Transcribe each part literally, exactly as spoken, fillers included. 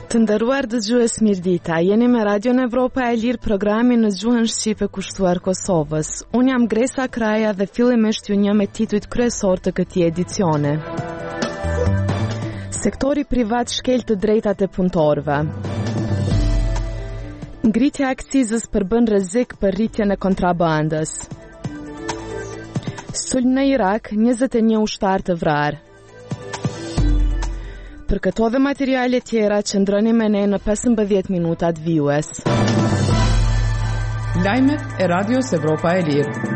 Të nderuar dëgjues, mirëdita. Jeni me Radion Evropa e Lirë, programi në gjuhën shqipe kushtuar Kosovës. Unë jam Gresa Kraja dhe fillimisht ju njeh me titujt kryesor të këtij edicione. Sektori privat shkel të drejtat e punëtorëve. Ngritja e akcizës përbën rrezik për rritjen e kontrabandës. Sulm në Irak, njëzet e një ushtar të vrarë. Për këto dhe materiale tjera, qëndroni me ne në pesëmbëdhjetë minutat vijues. Lajmet e Radios Evropa e Lirë.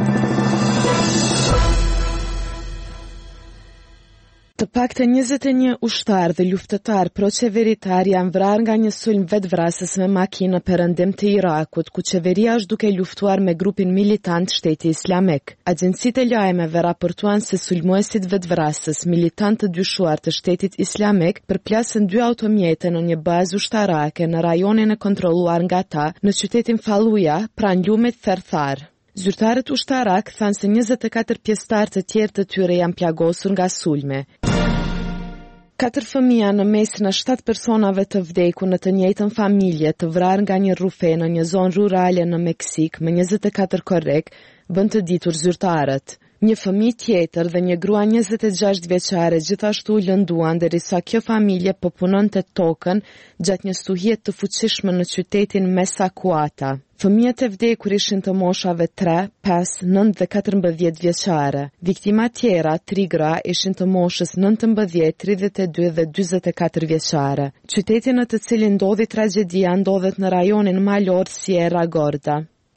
Të paktën njëzet e një ushtar dhe luftëtar pro-qeveritar janë vrarë nga një sulm vetvrasës me makinë perëndim të Irakut, ku qeveria është duke luftuar me grupin militant Shteti Islamik. Agjencitë e lajmeve raportuan se sulmuesit vetvrasës, militant të dyshuar të Shtetit Islamik, përplasën dy automjete në një bazë ushtarake në rajonin e kontrolluar nga ta në qytetin Falluja, pranë lumit Therthar. Zyrtarët ushtarak thanë se njëzet e katër pjesëtar të tjerë të tyre janë plagosur nga sulme. Katër fëmija në mesin e shtatë personave të vdekur në të njëjtën familje të vrarë nga një rrufe në një zonë rurale në Meksik me njëzet e katër korrek, bën të ditur zyrtarët. Një fëmijë tjetër dhe një grua njëzet e gjashtë vjeçare gjithashtu u lënduan derisa kjo familje po punonte tokën gjatë një stuhie të fuqishme në qytetin Mesakuata. Fëmijët e vdekur ishin të moshave tre, pesë, nëntë dhe katërmbëdhjetë vjeçare. Viktima tjera, tri gra, ishin të moshës nëntëmbëdhjetë, tridhjetë e dy dhe dyzet e katër vjeçare. Qyteti në të cilin ndodhi tragjedia ndodhet në rajonin malor Sierra Gorda.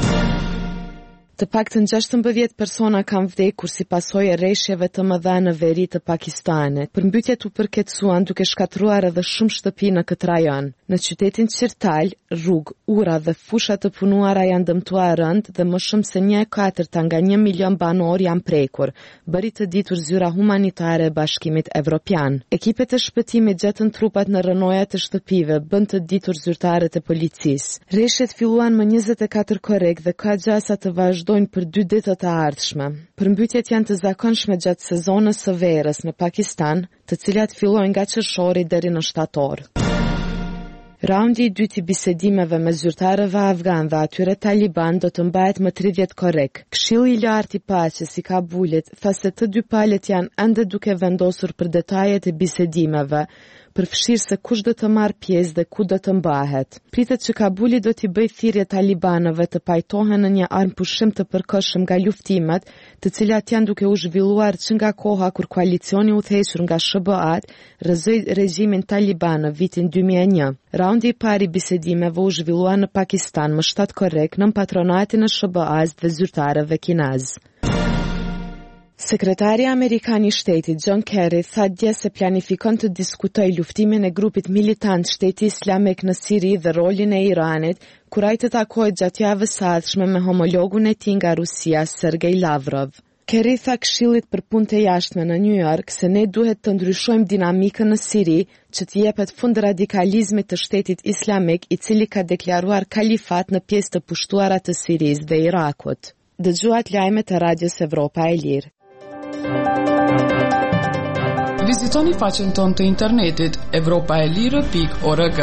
Të paktën gjashtëmbëdhjetë persona kanë vdekur si pasojë e rreshjeve të mëdha në veri të Pakistanit. Përmbytjet u përkeçuan duke shkatruar edhe shumë shtëpi në këtë rajon. Në qytetin Qirtal, rrugë, ura dhe fusha të punuara janë dëmtuar rënd dhe më shumë se një e katërta nga një milion banor janë prekur, bëri të ditur zyra humanitare e Bashkimit Evropian. Ekipet e shpëtimit gjetën trupat në rënojat e shtëpive, bën të ditur zyrtarët e policisë. Rreshjet filluan më njëzet e katër korrek dhe ka gjasa të vazhdojnë për dy ditët e ardhshme. Përmbytjet janë të zakonshme gjatë sezonës së verës në Pakistan, të cilat fillojnë nga qershori deri në shtator. Raundi i dytë i bisedimeve me zyrtarëve afgan dhe atyre taliban do të mbahet më tridhjetë korrek. Këshilli i lartë i paqes i Kabulit tha se të dy palët janë ende duke vendosur për detajet e bisedimeve, përfshirë se kush do të marrë pjesë dhe ku do të mbahet. Pritet që Kabuli do t'i bëjë thirrje talibanëve të pajtohen në një armë pushim të përkohshëm nga luftimet, të cilat janë duke u zhvilluar që nga koha kur koalicioni u udhëhequr nga S B A-t rrëzoi regjimin taliban në vitin dy mijë e një. Raundi i parë i bisedimeve u zhvillua në Pakistan më shtatë korrek nën patronatin e S B A-s dhe zyrtarëve kinez. Sekretari Amerikan i Shtetit John Kerry tha dje se planifikon të diskutojë luftimin e grupit militant Shteti Islamik në Siri dhe rolin e Iranit, kur ai të takohet gjatë javës së ardhshme me homologun e tij nga Rusia, Sergej Lavrov. Kerry tha Këshillit për Punë të Jashtme në New York se ne duhet të ndryshojmë dinamikën në Siri që të jepet fund radikalizmit të Shtetit Islamik, i cili ka deklaruar kalifat në pjesë të pushtuara të Sirisë dhe Irakut. Dëgjuat lajmet e Radios Evropa e Lirë. Vizitoni faqen tonë të internetit evropaelire pikë org.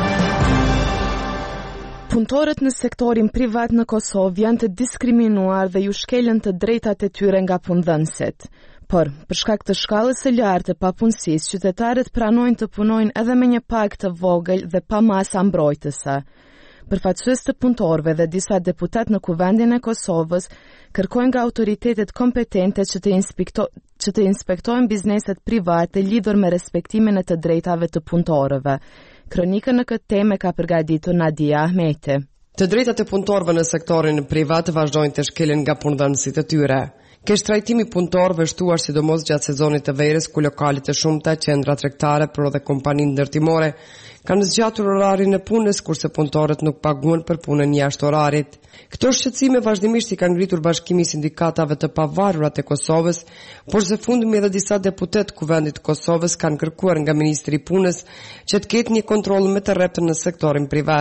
Punëtorët në sektorin privat në Kosovë janë të diskriminuar dhe ju shkelen të drejtat e tyre nga punëdhënësit. Por, për shkak të shkallës së lartë të papunësisë, qytetarët pranojnë të punojnë edhe me një pagë të vogël dhe pa masa mbrojtëse. Përfaqësues të punëtorëve dhe disa deputat në Kuvendin e Kosovës kërkojnë nga autoritetet kompetente që të, inspekto, që të inspektojnë bizneset private lidhur me respektimin e të drejtave të punëtorëve. Kronikën në këtë temë ka përgatitur Nadia Ahmeti. Të drejtat e punëtorëve në sektorin privat vazhdojnë të shkelen nga punëdhënësit e tyre. Kesh trajtimi punëtorëve shtuar sidomos gjatë sezonit të verës, ku lokalet e shumta, qendra tregtare, por edhe kompaninë ndërtimore kanë zgjatur orarin e punës, kurse punëtorët nuk paguhen për punën jashtë orarit. Këto shqetësime vazhdimisht i kanë ngritur Bashkimi i Sindikatave të Pavarura të Kosovës, por së fundmi edhe disa deputet Kuvendit të Kosovës kanë kërkuar nga Ministri i Punës që të ketë një kontroll më të rreptë në sektorin privat.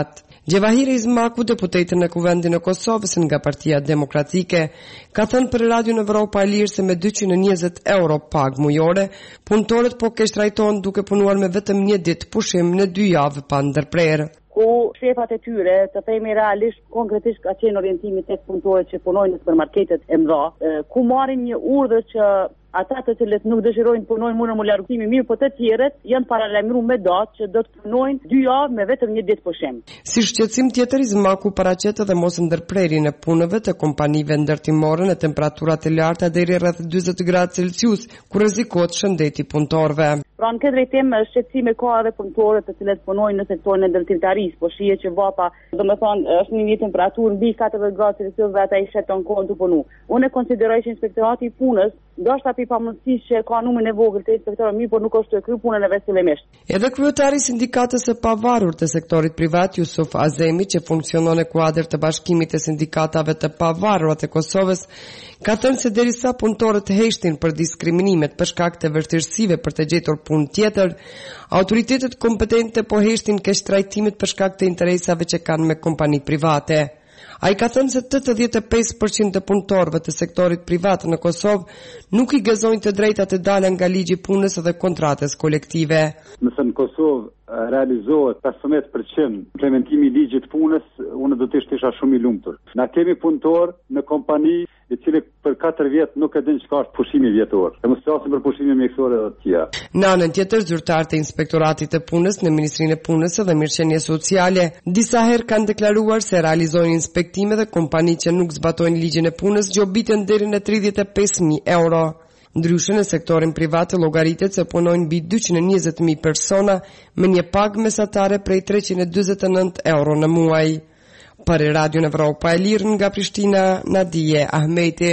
Gjevahiri Izmaku, deputete në Kuvendin e Kosovës nga Partia Demokratike, ka thënë për Radio Evropa e Lirë se me dyqind e njëzet euro pagë mujore, punëtorët po ke shtrajton duke punuar me vetëm një ditë pushim në dy javë pa ndërprerë. Ku shefat e tyre, të themi realisht, konkretisht ka qenë orientimi tek punëtorët që punojnë në supermarketet e mëdha, ku marrin një urdhër që ata të cilët nuk dëshirojnë punojnë mundën më largëtimi mirë, po të tjerët janë paralajmëruar me datë që do të punojnë dy javë me vetëm një ditë pushim. Si shqetësim tjetër, Izmaku paraqet edhe mos ndërprerjen e punëve të kompanive ndërtimore në temperaturat e larta deri rreth dyzet gradë Celsius, ku rrezikohet shëndeti punëtorëve. Pra në këtë drejtim shqetësime ka edhe punëtorët të cilët punojnë në sektorin e ndërtimtarisë, po shihet që vapa, domethënë është në një temperaturë mbi katërdhjetë gradë Celsius dhe ata i sheton kohën të punu. Unë konsideroj që inspektorati i punës ndoshta pi pamundësisht që ka numrin e vogël të inspektorëve, mirë, por nuk është të kryer punën e vet fillimisht. Edhe kryetari i sindikatës së pavarur të sektorit privat, Jusuf Azemi, që funksionon në kuadër të bashkimit të sindikatave të pavarura të Kosovës, ka thënë se derisa punëtorët heshtin për diskriminimet për shkak të vështirësive për të gjetur punë tjetër, autoritetet kompetente po heshtin keq trajtimit për shkak të interesave që kanë me kompani private. A i ka thënë se tetëdhjetë e pesë përqind të punëtorëve të sektorit privat në Kosovë nuk i gëzojnë të drejtat e dala nga ligji punës dhe kontratës kolektive. Nëse në Kosovë realizohet pesëmbëdhjetë përqind implementimi i ligjit punës, unë do të isha shumë i lumtur. Na kemi punëtor në kompani i cili për katër vjet nuk e din çka është pushimi vjetor. Ne mos flasim për pushimin mjekësor edhe të tjera. Në anën tjetër, zyrtarët e Inspektoratit të Punës në Ministrinë e Punës dhe Mirëqenies Sociale disa herë kanë deklaruar se realizojnë inspektime dhe kompani që nuk zbatojnë ligjin e punës gjobiten deri në tridhjetë e pesë mijë euro. Ndryshe në sektorin privat llogaritet se punojnë mbi dyqind e njëzet mijë persona me një pagë mesatare prej treqind e dyzet e nëntë euro në muaj. Për Radio Evropa e Lirë nga Prishtina, Nadije Ahmeti.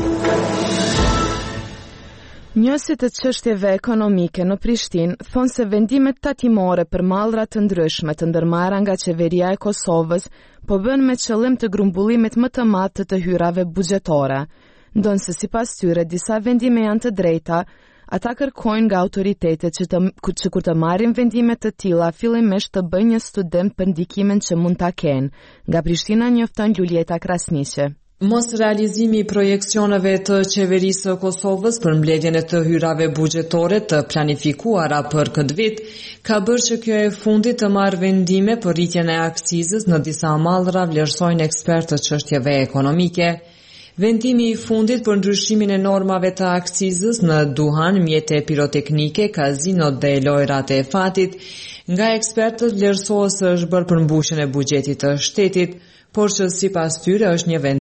Njësit të çështjeve ekonomike në Prishtinë thonë se vendimet tatimore për mallra të ndryshme të ndërmarra nga qeveria e Kosovës po bën me qëllim të grumbullimit më të madh të të hyrave buxhetore. Ndonë se sipas tyre disa vendime janë të drejta, ata kërkojnë nga autoritetet që, të, që kur të marrin vendime të tilla fillimisht të bëjnë një studim për ndikimin që mund ta kenë. Nga Prishtina njofton Julieta Krasniqe. Mos realizimi i projekcioneve të qeverisë së Kosovës për mbledhjen e të hyrave buxhetore të planifikuara për këtë vit ka bërë që kjo e fundit të marrë vendime për rritjen e aksizës në disa mallra, vlerësojnë ekspertë të çështjeve ekonomike. Vendimi i fundit për ndryshimin e normave të aksizës në duhan, mjete piroteknike, kazinot dhe lojrat e fatit, nga ekspertët vlerësohet se është bërë për mbushjen e buxhetit të shtetit, por që sipas tyre është një vend